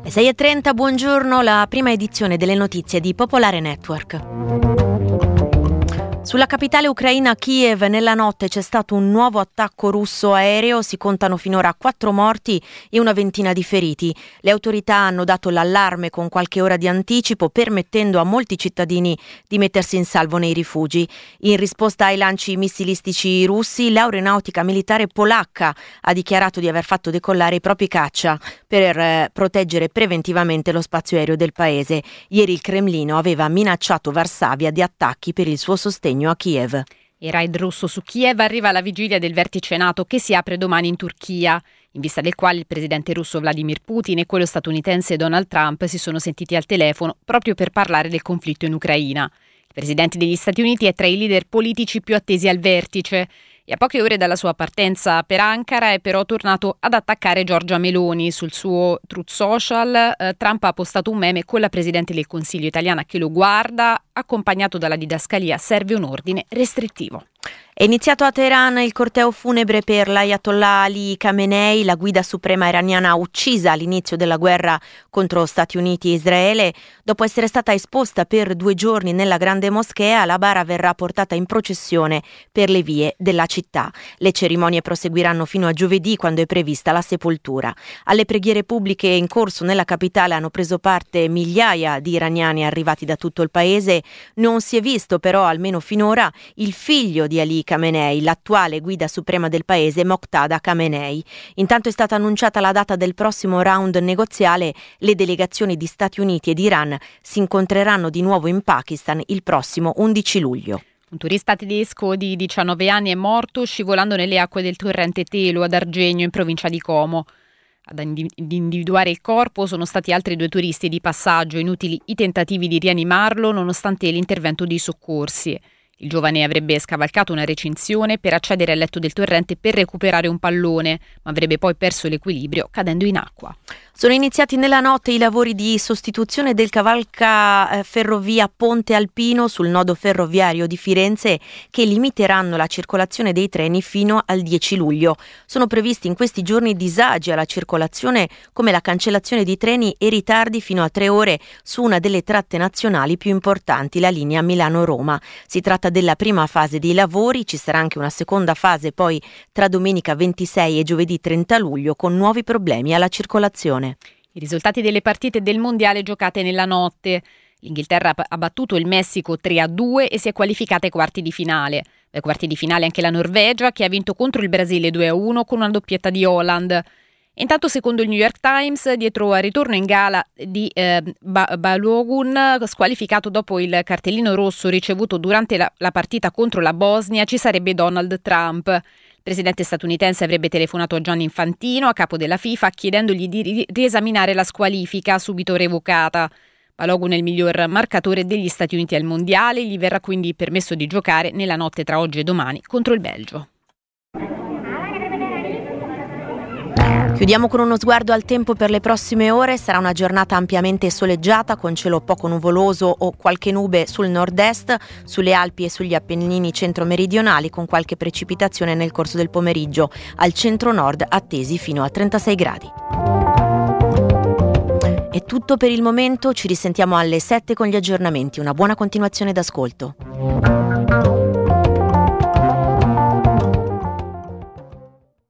6:30, buongiorno, la prima edizione delle notizie di Popolare Network. Sulla capitale ucraina Kiev nella notte c'è stato un nuovo attacco russo aereo, si contano finora 4 morti e una ventina di feriti. Le autorità hanno dato l'allarme con qualche ora di anticipo, permettendo a molti cittadini di mettersi in salvo nei rifugi. In risposta ai lanci missilistici russi, l'aeronautica militare polacca ha dichiarato di aver fatto decollare i propri caccia per proteggere preventivamente lo spazio aereo del paese. Ieri il Cremlino aveva minacciato Varsavia di attacchi per il suo sostegno a Kiev. Il raid russo su Kiev arriva alla vigilia del vertice NATO che si apre domani in Turchia, in vista del quale il presidente russo Vladimir Putin e quello statunitense Donald Trump si sono sentiti al telefono proprio per parlare del conflitto in Ucraina. Il presidente degli Stati Uniti è tra i leader politici più attesi al vertice e a poche ore dalla sua partenza per Ankara è però tornato ad attaccare Giorgia Meloni. Sul suo Truth Social Trump ha postato un meme con la presidente del Consiglio italiana che lo guarda, accompagnato dalla didascalia "serve un ordine restrittivo". È iniziato a Teheran il corteo funebre per l'Ayatollah Ali Khamenei, la guida suprema iraniana uccisa all'inizio della guerra contro Stati Uniti e Israele. Dopo essere stata esposta per 2 giorni nella grande moschea, la bara verrà portata in processione per le vie della città. Le cerimonie proseguiranno fino a giovedì, quando è prevista la sepoltura. Alle preghiere pubbliche in corso nella capitale hanno preso parte migliaia di iraniani arrivati da tutto il paese. Non si è visto però, almeno finora, il figlio di Ali Khamenei, l'attuale guida suprema del paese, Moqtada Khamenei. Intanto è stata annunciata la data del prossimo round negoziale. Le delegazioni di Stati Uniti ed Iran si incontreranno di nuovo in Pakistan il prossimo 11 luglio. Un turista tedesco di 19 anni è morto scivolando nelle acque del torrente Telo ad Argegno, in provincia di Como. Ad individuare il corpo sono stati altri 2 turisti di passaggio, inutili i tentativi di rianimarlo nonostante l'intervento dei soccorsi. Il giovane avrebbe scavalcato una recinzione per accedere al letto del torrente per recuperare un pallone, ma avrebbe poi perso l'equilibrio cadendo in acqua. Sono iniziati nella notte i lavori di sostituzione del cavalca ferrovia Ponte Alpino sul nodo ferroviario di Firenze, che limiteranno la circolazione dei treni fino al 10 luglio. Sono previsti in questi giorni disagi alla circolazione, come la cancellazione di treni e ritardi fino a 3 ore su una delle tratte nazionali più importanti, la linea Milano-Roma. Si tratta della prima fase dei lavori, ci sarà anche una seconda fase poi tra domenica 26 e giovedì 30 luglio con nuovi problemi alla circolazione. I risultati delle partite del mondiale giocate nella notte. L'Inghilterra ha battuto il Messico 3-2 e si è qualificata ai quarti di finale. Ai quarti di finale anche la Norvegia, che ha vinto contro il Brasile 2-1 con una doppietta di Haaland. Intanto, secondo il New York Times, dietro al ritorno in gala di Balogun, squalificato dopo il cartellino rosso ricevuto durante la partita contro la Bosnia, ci sarebbe Donald Trump. Il presidente statunitense avrebbe telefonato a Gianni Infantino, a capo della FIFA, chiedendogli di riesaminare la squalifica subito revocata. Balogun è il miglior marcatore degli Stati Uniti al mondiale, gli verrà quindi permesso di giocare nella notte tra oggi e domani contro il Belgio. Chiudiamo con uno sguardo al tempo per le prossime ore. Sarà una giornata ampiamente soleggiata con cielo poco nuvoloso o qualche nube sul nord-est, sulle Alpi e sugli Appennini centro-meridionali, con qualche precipitazione nel corso del pomeriggio. Al centro-nord attesi fino a 36 gradi. È tutto per il momento, ci risentiamo alle 7 con gli aggiornamenti. Una buona continuazione d'ascolto.